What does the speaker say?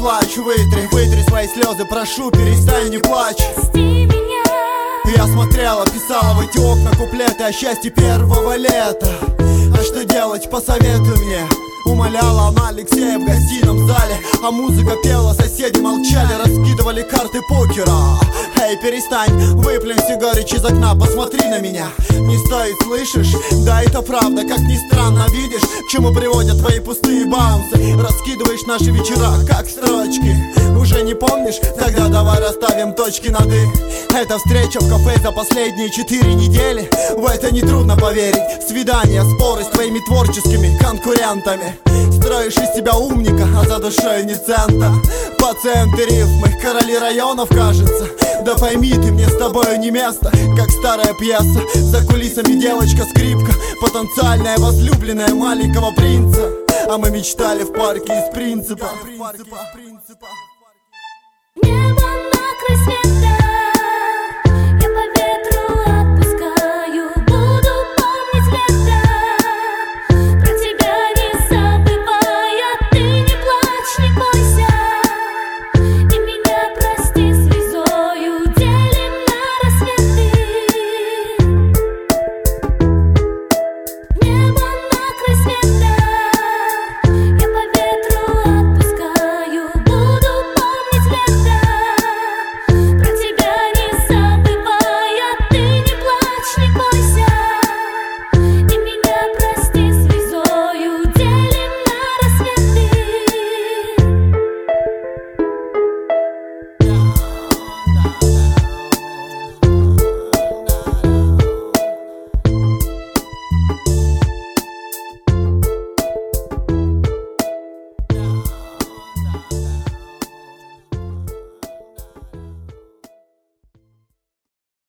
плачь, вытри свои слезы, прошу, перестань, не плачь. Прости меня. Я смотрела, писала в эти окна куплеты о счастье первого лета. А что делать, посоветуй мне. Умоляла она Алексея в гостином зале, а музыка пела, соседи молчали, раскидывали карты покера. Эй, перестань, выплюнь все горечь из окна, посмотри на меня. Не стоит, слышишь? Да, это правда, как ни странно, видишь, к чему приводят твои пустые баунсы. Раскидываешь наши вечера, как строчки. Уже не помнишь? Тогда давай расставим точки над «и». Эта встреча в кафе за последние 4 недели. В это нетрудно поверить. Свидания, споры с твоими творческими конкурентами. Строишь из себя умника, а за душой не цента. Пациенты рифмы, короли районов, кажется. Да пойми ты, мне с тобою не место. Как старая пьеса, за кулисами девочка-скрипка, потенциальная возлюбленная маленького принца. А мы мечтали в парке из принципа. Небо на красне.